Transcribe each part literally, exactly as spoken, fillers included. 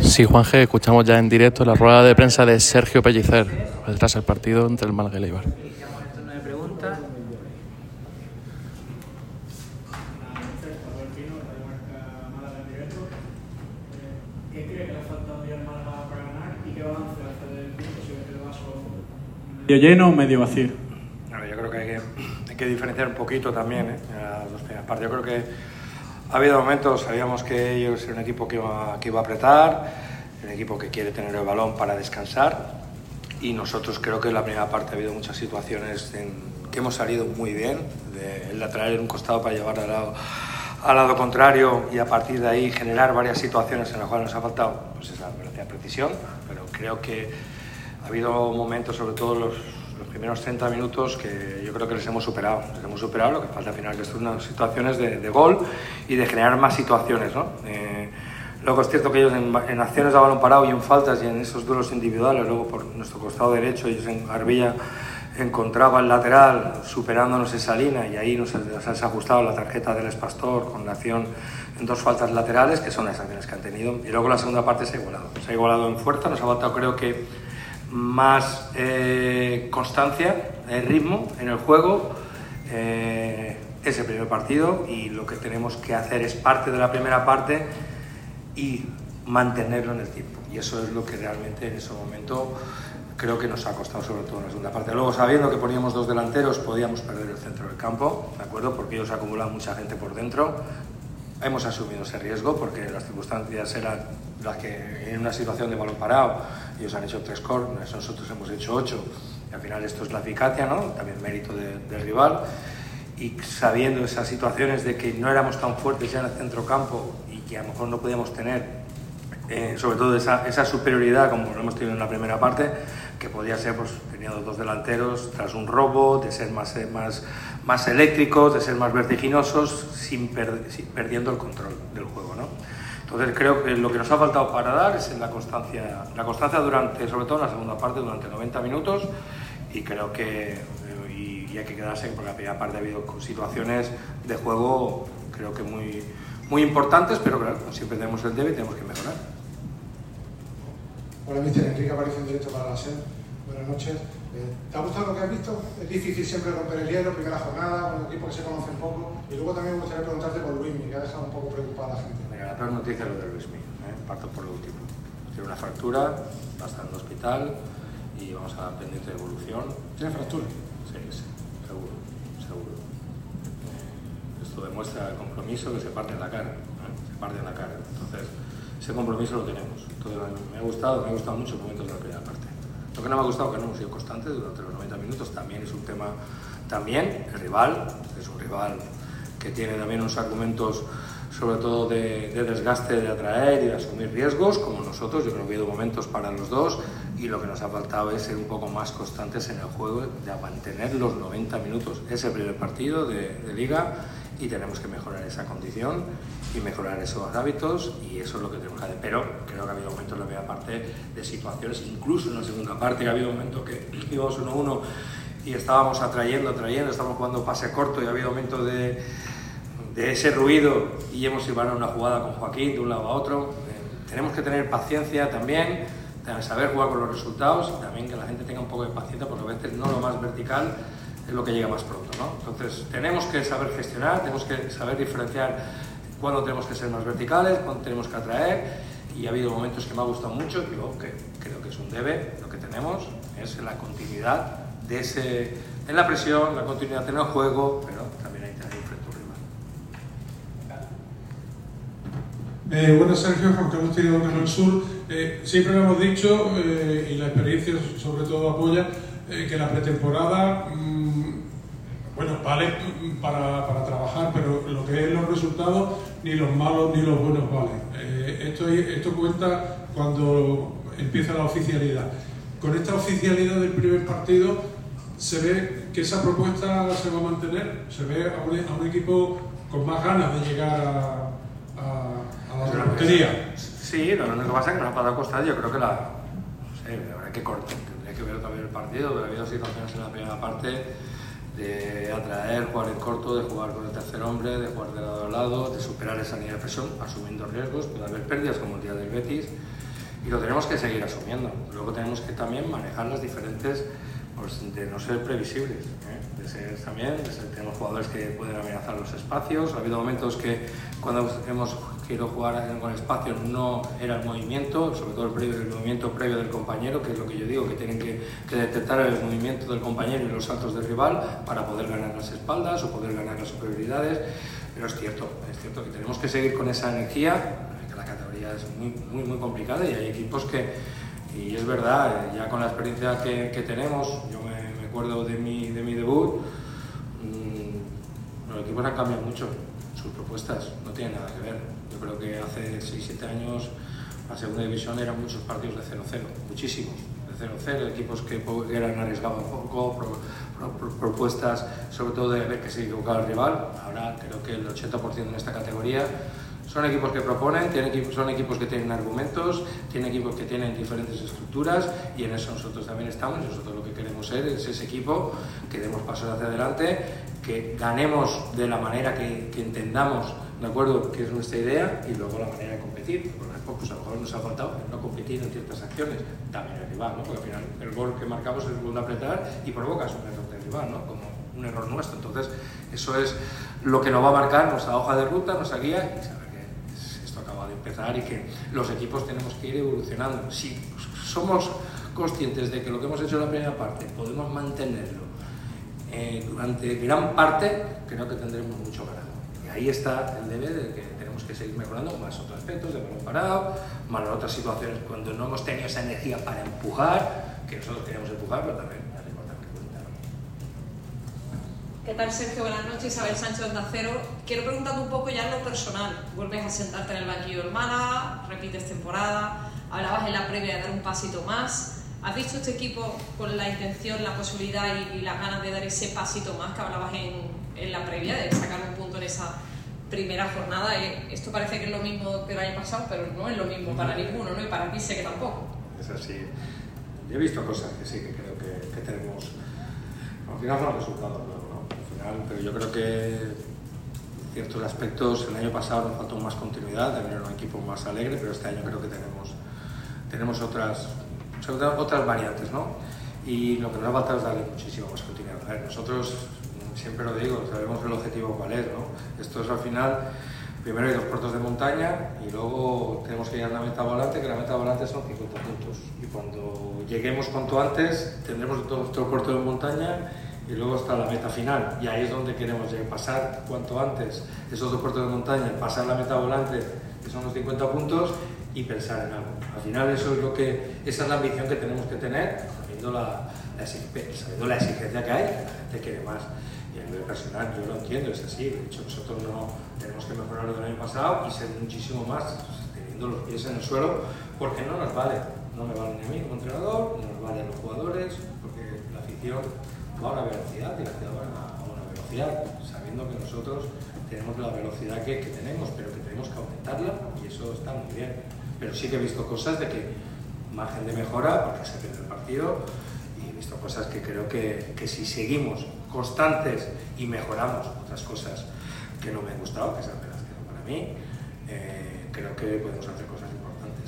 Sí, Juanje, escuchamos ya en directo la rueda de prensa de Sergio Pellicer tras el partido entre el Málaga y el Eibar. Iniciamos el turno de preguntas. ¿Qué cree que le falta un día al Málaga para ganar y qué balance hace del equipo si ve que el vaso medio lleno o medio vacío? Bueno, yo creo que hay, que hay que diferenciar un poquito también, ¿eh? En las dos primeras partes. Yo creo que ha habido momentos, sabíamos que ellos eran un equipo que iba, que iba a apretar, un equipo que quiere tener el balón para descansar, y nosotros creo que en la primera parte ha habido muchas situaciones en que hemos salido muy bien, de, el de atraer en un costado para llevar al lado, al lado contrario, y a partir de ahí generar varias situaciones en las cuales nos ha faltado pues esa velocidad, precisión, pero creo que ha habido momentos, sobre todo los, los primeros treinta minutos, que yo creo que les hemos superado, les hemos superado, lo que falta al final que son unas situaciones de, de gol y de generar más situaciones, ¿no? Eh, luego es cierto que ellos en, en acciones de balón parado y en faltas y en esos duelos individuales, luego por nuestro costado derecho, ellos en Arbilla encontraba el lateral superándonos esa línea, y ahí nos ha desajustado la tarjeta del Espastor con la acción en dos faltas laterales, que son las acciones que han tenido, y luego la segunda parte se ha igualado, se ha igualado en fuerza, nos ha faltado creo que más eh, constancia, eh, ritmo en el juego. Eh, es el primer partido y lo que tenemos que hacer es parte de la primera parte y mantenerlo en el tiempo, y eso es lo que realmente en ese momento creo que nos ha costado, sobre todo en la segunda parte. Luego, sabiendo que poníamos dos delanteros, podíamos perder el centro del campo, ¿de acuerdo? Porque ellos acumulan mucha gente por dentro. Hemos asumido ese riesgo porque las circunstancias eran las que en una situación de balón parado ellos han hecho tres corners, nosotros hemos hecho ocho, y al final esto es la eficacia, ¿no? También mérito de, del rival, y sabiendo esas situaciones de que no éramos tan fuertes ya en el centro campo y que a lo mejor no podíamos tener Eh, sobre todo esa, esa superioridad como lo hemos tenido en la primera parte, que podía ser pues teniendo dos delanteros tras un robo, de ser más, más, más eléctricos, de ser más vertiginosos, sin, per, sin perdiendo el control del juego, ¿no? Entonces creo que lo que nos ha faltado para dar es la constancia, la constancia durante, sobre todo en la segunda parte, durante noventa minutos, y creo que y, y hay que quedarse porque en la primera parte ha habido situaciones de juego creo que muy, muy importantes, pero claro, siempre tenemos el debe y tenemos que mejorar. Hola, mister Enrique Aparicio, en directo para la S E R. Buenas noches. Eh, ¿Te ha gustado lo que has visto? Es difícil siempre romper el hielo, primera jornada, con un equipo que se conoce un poco. Y luego también me gustaría preguntarte por Luismi, que ha dejado un poco preocupada a la gente. Mira, la peor noticia es lo de Luismi, ¿eh? Parto por lo último. Tiene una fractura, va a estar en el hospital y vamos a dar pendiente de evolución. ¿Tiene fractura? Sí, sí, seguro, seguro. Eh, esto demuestra el compromiso que se parte en la cara, ¿eh? Se parte en la cara. Entonces, ese compromiso lo tenemos. Entonces, me ha gustado, me ha gustado mucho el momento de la primera parte. Lo que no me ha gustado es que no hemos sido constantes durante los noventa minutos, también es un tema, también el rival, es un rival que tiene también unos argumentos sobre todo de, de desgaste, de atraer y de asumir riesgos, como nosotros. Yo creo que ha habido momentos para los dos, y lo que nos ha faltado es ser un poco más constantes en el juego, de mantener los noventa minutos. Es el primer partido de, de Liga y tenemos que mejorar esa condición y mejorar esos hábitos, y eso es lo que tenemos que hacer. Pero creo que ha habido momentos en la primera parte de situaciones, incluso en la segunda parte, que ha habido momentos que íbamos uno a uno y estábamos atrayendo, atrayendo, estábamos jugando pase corto, y ha habido momentos de, de ese ruido y hemos ido a una jugada con Joaquín de un lado a otro. Eh, tenemos que tener paciencia también, saber jugar con los resultados, y también que la gente tenga un poco de paciencia, porque a veces no lo más vertical es lo que llega más pronto, ¿no? Entonces tenemos que saber gestionar, tenemos que saber diferenciar cuándo tenemos que ser más verticales, cuándo tenemos que atraer, y ha habido momentos que me ha gustado mucho, y luego que creo que es un debe, lo que tenemos es la continuidad de ese, en la presión, la continuidad en el juego, pero también hay que tener frente a un rival. Eh, bueno, Sergio, Juan Carlos Tirado de Canal Sur. Eh, siempre lo hemos dicho, eh, y la experiencia sobre todo apoya, eh, que la pretemporada, mmm, bueno, vale para, para trabajar, pero lo que es los resultados, ni los malos ni los buenos valen. Eh, esto, esto cuenta cuando empieza la oficialidad. Con esta oficialidad del primer partido, se ve que esa propuesta se va a mantener, se ve a un, a un equipo con más ganas de llegar a, a, a la portería. Sí, lo único que pasa es que nos ha pasado costar, yo creo que la, no sé, habrá que cortar, tendría que ver también el partido, pero ha habido situaciones en la primera parte de atraer, jugar en corto, de jugar con el tercer hombre, de jugar de lado a lado, de superar esa línea de presión, asumiendo riesgos. Puede haber pérdidas como el día del Betis, y lo tenemos que seguir asumiendo. Luego tenemos que también manejar las diferentes, pues, de no ser previsibles, ¿eh? de ser también, de ser, tenemos jugadores que pueden amenazar los espacios. Ha habido momentos que cuando hemos querido jugar con espacios no era el movimiento, sobre todo el, previo, el movimiento previo del compañero, que es lo que yo digo, que tienen que, que detectar el movimiento del compañero y los saltos del rival para poder ganar las espaldas o poder ganar las superioridades. Pero es cierto, es cierto que tenemos que seguir con esa energía, que la categoría es muy, muy, muy complicada y hay equipos que, y es verdad, ya con la experiencia que, que tenemos, yo me, me acuerdo de mi, de mi debut, mmm, los equipos han cambiado mucho sus propuestas, no tienen nada que ver. Yo creo que hace seis siete años la segunda división eran muchos partidos de cero cero, muchísimos, de cero cero, equipos que eran arriesgaban poco, pro, pro, pro, propuestas sobre todo de ver que se equivocaba el rival. Ahora creo que el ochenta por ciento en esta categoría son equipos que proponen, tienen equipos, son equipos que tienen argumentos, tienen equipos que tienen diferentes estructuras y en eso nosotros también estamos. Nosotros lo que queremos ser es ese equipo que demos pasos hacia adelante, que ganemos de la manera que, que entendamos, ¿de acuerdo?, que es nuestra idea, y luego la manera de competir. Por ejemplo, pues a lo mejor nos ha faltado no competir en ciertas acciones, también el rival, ¿no? Porque al final el gol que marcamos es el gol de apretar y provocas un error del rival, ¿no? Como un error nuestro. Entonces, eso es lo que nos va a marcar nuestra hoja de ruta, nuestra guía, y saber que esto acaba de empezar y que los equipos tenemos que ir evolucionando. Si somos conscientes de que lo que hemos hecho en la primera parte podemos mantenerlo eh, durante gran parte, creo que tendremos mucho ganado. Y ahí está el deber de que tenemos que seguir mejorando, más otros aspectos de balón parado, más en otras situaciones cuando no hemos tenido esa energía para empujar, que nosotros queríamos empujar, pero también es importante cuenta. ¿Qué tal, Sergio? Buenas noches, Isabel Sánchez, Onda Cero. Quiero preguntarte un poco ya en lo personal. Vuelves a sentarte en el banquillo del Málaga, repites temporada, hablabas en la previa de dar un pasito más. ¿Has visto este equipo con la intención, la posibilidad y, y las ganas de dar ese pasito más que hablabas en, en la previa, de sacar un punto en esa primera jornada? Esto parece que es lo mismo que el año pasado, pero no es lo mismo para ninguno, ¿no? Y para ti sé que tampoco. Es así. Yo he visto cosas que sí, que creo que, que tenemos. Al final son resultados luego, ¿no? Al final, pero yo creo que ciertos aspectos, el año pasado nos faltó más continuidad, de tener un equipo más alegre, pero este año creo que tenemos, tenemos otras, otras variantes, ¿no? Y lo que nos ha faltado es darle muchísimo más continuidad. A ver, nosotros, siempre lo digo, sabemos el objetivo cuál es, ¿no? Esto es al final, primero hay dos puertos de montaña y luego tenemos que llegar a la meta volante, que la meta volante son cincuenta puntos. Y cuando lleguemos cuanto antes, tendremos dos, dos puertos de montaña y luego está la meta final. Y ahí es donde queremos llegar, pasar cuanto antes esos dos puertos de montaña, pasar la meta volante, que son los cincuenta puntos, y pensar en algo. Al final eso es lo que, esa es la ambición que tenemos que tener, sabiendo la, la, sabiendo la exigencia que hay, que la gente quiere más. Y a nivel personal yo lo entiendo, es así. De hecho, nosotros no tenemos que mejorar lo del año pasado y ser muchísimo más, teniendo los pies en el suelo, porque no nos vale. No me vale ni a mí como entrenador, no nos vale a los jugadores, porque la afición va a una velocidad y la ciudad va a una velocidad, sabiendo que nosotros tenemos la velocidad que, que tenemos, pero que tenemos que aumentarla, y eso está muy bien. Pero sí que he visto cosas de que margen de mejora, porque se pierde el partido, y he visto cosas que creo que, que si seguimos constantes y mejoramos otras cosas que no me han gustado, que sean de las que no para mí, eh, creo que podemos hacer cosas importantes.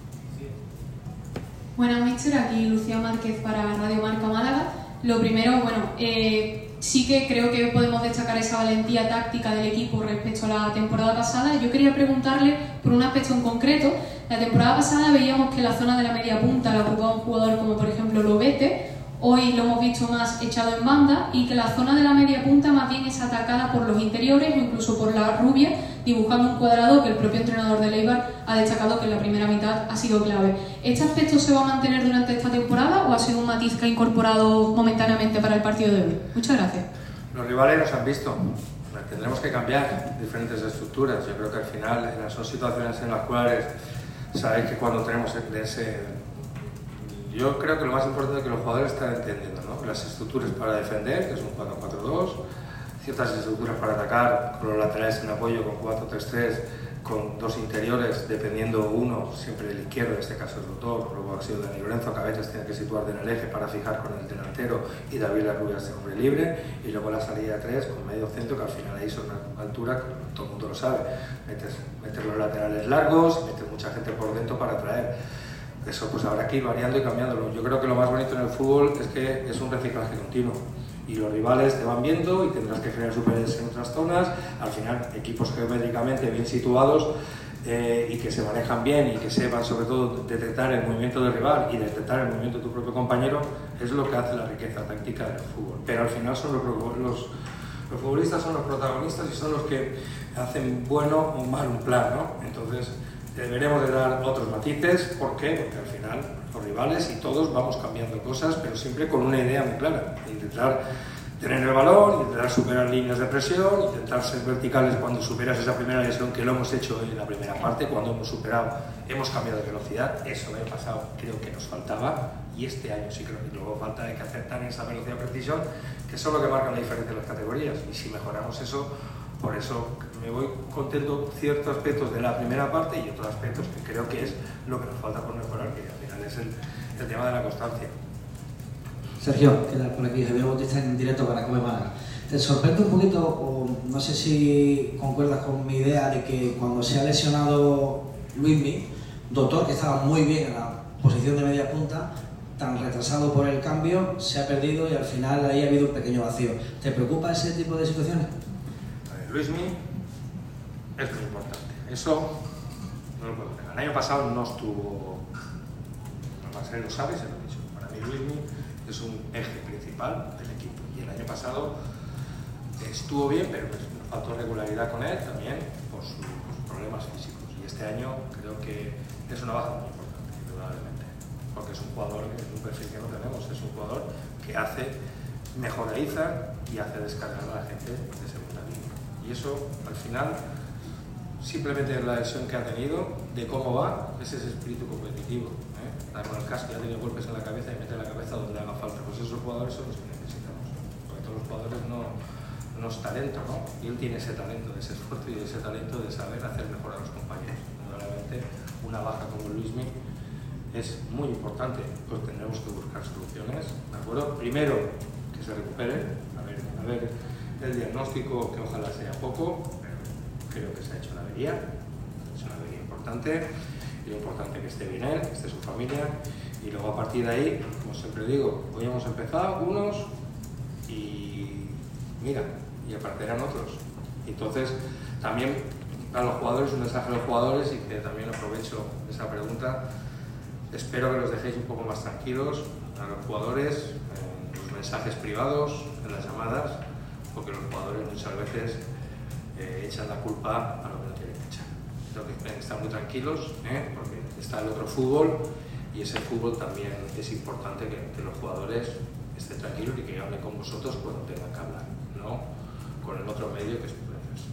Buenas, míster, aquí Lucía Márquez para Radio Marca Málaga. Lo primero, bueno, eh, sí que creo que podemos destacar esa valentía táctica del equipo respecto a la temporada pasada. Yo quería preguntarle por un aspecto en concreto. La temporada pasada veíamos que la zona de la media punta la ocupaba un jugador como por ejemplo Lobete. Hoy lo hemos visto más echado en banda, y que la zona de la media punta más bien es atacada por los interiores o incluso por la rubia, dibujando un cuadrado que el propio entrenador de Eibar ha destacado que en la primera mitad ha sido clave. ¿Este aspecto se va a mantener durante esta temporada o ha sido un matiz que ha incorporado momentáneamente para el partido de hoy? Muchas gracias. Los rivales nos han visto. Tendremos que cambiar diferentes estructuras. Yo creo que al final son situaciones en las cuales sabéis que cuando tenemos ese... Yo creo que lo más importante es que los jugadores están entendiendo, ¿no? Las estructuras para defender, que es un cuatro cuatro dos, ciertas estructuras para atacar, con los laterales en apoyo, con cuatro tres tres, con dos interiores, dependiendo uno, siempre el izquierdo, en este caso es Rotor, luego ha sido Dani Lorenzo, que a veces tiene que situar en el eje para fijar con el delantero y David Larrubia es hombre libre, y luego la salida de tres con medio centro, que al final ahí son una altura que todo el mundo lo sabe, metes, metes los laterales largos, metes mucha gente por dentro para atraer. eso pues habrá que ir variando y cambiándolo. Yo creo que lo más bonito en el fútbol es que es un reciclaje continuo y los rivales te van viendo y tendrás que generar superioridades en otras zonas. Al final, equipos geométricamente bien situados eh, y que se manejan bien y que sepan sobre todo detectar el movimiento del rival y detectar el movimiento de tu propio compañero es lo que hace la riqueza táctica del fútbol. Pero al final son los, los, los futbolistas son los protagonistas y son los que hacen bueno o mal un plan, ¿no? Entonces deberemos de dar otros matices. ¿Por qué? Porque al final los rivales y todos vamos cambiando cosas, pero siempre con una idea muy clara: intentar tener el balón, intentar superar líneas de presión, intentar ser verticales cuando superas esa primera lesión, que lo hemos hecho en la primera parte. Cuando hemos superado, hemos cambiado de velocidad. Eso el año pasado creo que nos faltaba y este año sí creo que luego falta de que acertar en esa velocidad y precisión, que son lo que marcan la diferencia de las categorías. Y si mejoramos eso, por eso me voy contento ciertos aspectos de la primera parte y otros aspectos que creo que es lo que nos falta por mejorar, que al final es el, el tema de la constancia. Sergio, ¿qué tal por aquí? Javier Bautista en directo para Cope Málaga. ¿Te sorprende un poquito, o no sé si concuerdas con mi idea, de que cuando se ha lesionado Luismi, Doctor, que estaba muy bien en la posición de media punta, tan retrasado por el cambio, se ha perdido y al final ahí ha habido un pequeño vacío? ¿Te preocupa ese tipo de situaciones? Luismi es muy importante, eso no lo puedo negar. El año pasado no estuvo, no lo sabe, se lo he dicho. Para mí Luismi es un eje principal del equipo y el año pasado estuvo bien, pero nos faltó regularidad con él también por sus problemas físicos, y este año creo que es una baja muy importante, indudablemente, porque es un jugador que es un perfil que no tenemos, es un jugador que hace mejor a Izar y hace descargar a la gente de segunda línea. Y eso, al final, simplemente la lesión que ha tenido, de cómo va, es ese espíritu competitivo. ¿eh? Da con el casco, ya ha tenido golpes en la cabeza y mete la cabeza donde haga falta. Pues esos jugadores son los que necesitamos. Porque todos los jugadores no, no es talento, ¿no? Y él tiene ese talento, ese esfuerzo y ese talento de saber hacer mejor a los compañeros. Realmente, una baja como Luismi es muy importante. Pues tendremos que buscar soluciones, ¿de acuerdo? Primero, que se recupere, a ver, a ver el diagnóstico, que ojalá sea poco, pero creo que se ha hecho una avería, es una avería importante, y lo importante es que esté bien él, que esté su familia, y luego a partir de ahí, como siempre digo, hoy hemos empezado unos y mira, y aparecerán otros. Entonces, también a los jugadores, un mensaje a los jugadores, y que también aprovecho esa pregunta, espero que los dejéis un poco más tranquilos a los jugadores, en los mensajes privados, en las llamadas, porque los jugadores muchas veces eh, echan la culpa a lo que no tienen que echar. Creo que tienen que estar muy tranquilos, ¿eh? Porque está el otro fútbol y ese fútbol también es importante que, que los jugadores estén tranquilos y que hablen con vosotros cuando tengan que hablar, no con el otro medio que es tu proceso.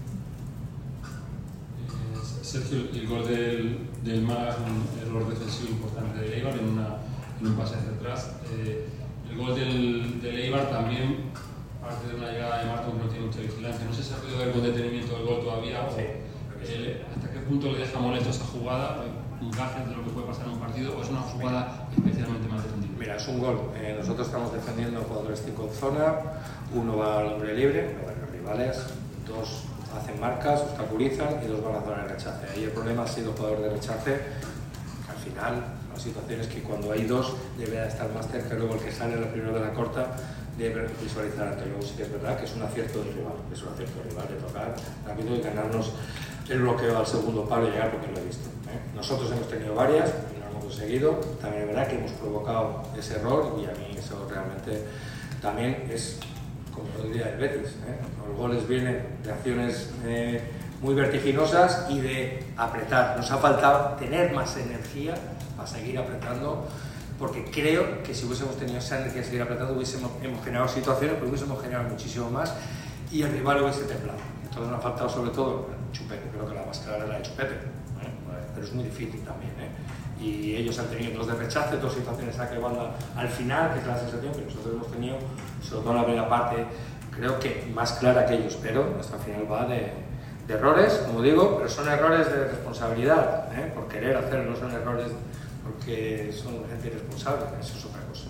Eh, Sergio, el gol del, del Málaga es un error defensivo importante de Eibar en, una, en un pase hacia atrás. Eh, el gol del, del Eibar también parte de una llegada de Marton que no tiene mucha vigilancia. No sé si ha podido ver con detenimiento del gol todavía, sí, o eh, hasta qué punto le deja molesto esa jugada, un gaje de lo que puede pasar en un partido, o es una jugada especialmente mal defendida. Mira, es un gol. Eh, nosotros estamos defendiendo jugadores cinco en zona, uno va al hombre libre, no van los rivales, dos hacen marcas, obstaculizan y dos van a zona de rechace. Ahí el problema ha sido jugador de rechace, que al final la situación es que cuando hay dos debe estar más cerca, luego el que sale el primero de la corta debe visualizar ante. Luego sí que es verdad que es un acierto del rival, es un acierto del rival de tocar rápido y ganarnos el bloqueo al segundo palo y llegar, porque lo he visto. ¿eh? Nosotros hemos tenido varias y no hemos conseguido. También es verdad que hemos provocado ese error y a mí eso realmente también es, como yo diría, el Betis. ¿eh? Los goles vienen de acciones eh, muy vertiginosas y de apretar. Nos ha faltado tener más energía para seguir apretando, porque creo que si hubiésemos tenido esa energía de seguir apretando, hubiésemos hemos generado situaciones, pero hubiésemos generado muchísimo más y el rival hubiese templado. Entonces nos ha faltado sobre todo Chupete, creo que la más clara era la de Chupete, ¿eh? Pero es muy difícil también. ¿eh? Y ellos han tenido dos de rechace, dos situaciones a que banda al final, que es la sensación que nosotros hemos tenido, sobre todo en la primera parte, creo que más clara que ellos, pero hasta el final va de, de errores, como digo, pero son errores de responsabilidad, ¿eh? Por querer hacerlo, no son errores porque son gente irresponsable, eso es otra cosa.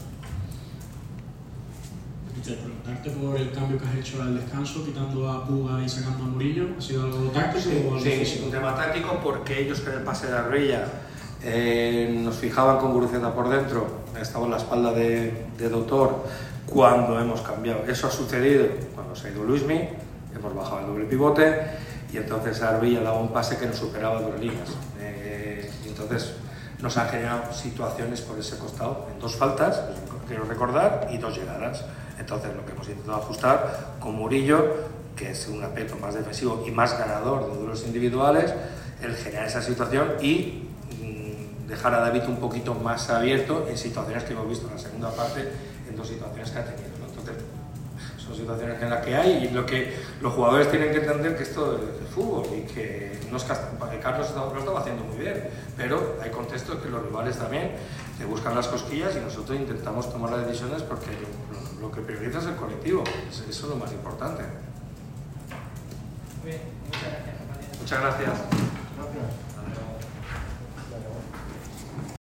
Preguntarte por el cambio que has hecho al descanso, quitando a Puga y sacando a Murillo, ¿ha sido algo táctico sí, o algo sí, físico? un tema táctico, porque ellos con el pase de Arreilla eh, nos fijaban con Guruceta por dentro, estaba en la espalda de, de Doctor cuando hemos cambiado. Eso ha sucedido cuando se ha ido Luismi, hemos bajado el doble pivote y entonces Arbilla daba un pase que nos superaba dos líneas. Eh, entonces nos han generado situaciones por ese costado, en dos faltas, quiero recordar, y dos llegadas. Entonces lo que hemos intentado ajustar con Murillo, que es un aspecto más defensivo y más ganador de duelos individuales, el generar esa situación y mmm, dejar a David un poquito más abierto en situaciones que hemos visto en la segunda parte, en dos situaciones que ha tenido, ¿no? Entonces son situaciones en las que hay y lo que los jugadores tienen que entender que esto es fútbol y que no es que Carlos lo estaba haciendo muy bien, pero hay contextos que los rivales también te buscan las cosquillas y nosotros intentamos tomar las decisiones porque lo, lo que prioriza es el colectivo, eso es lo más importante. Muy bien, muchas gracias. Muchas gracias.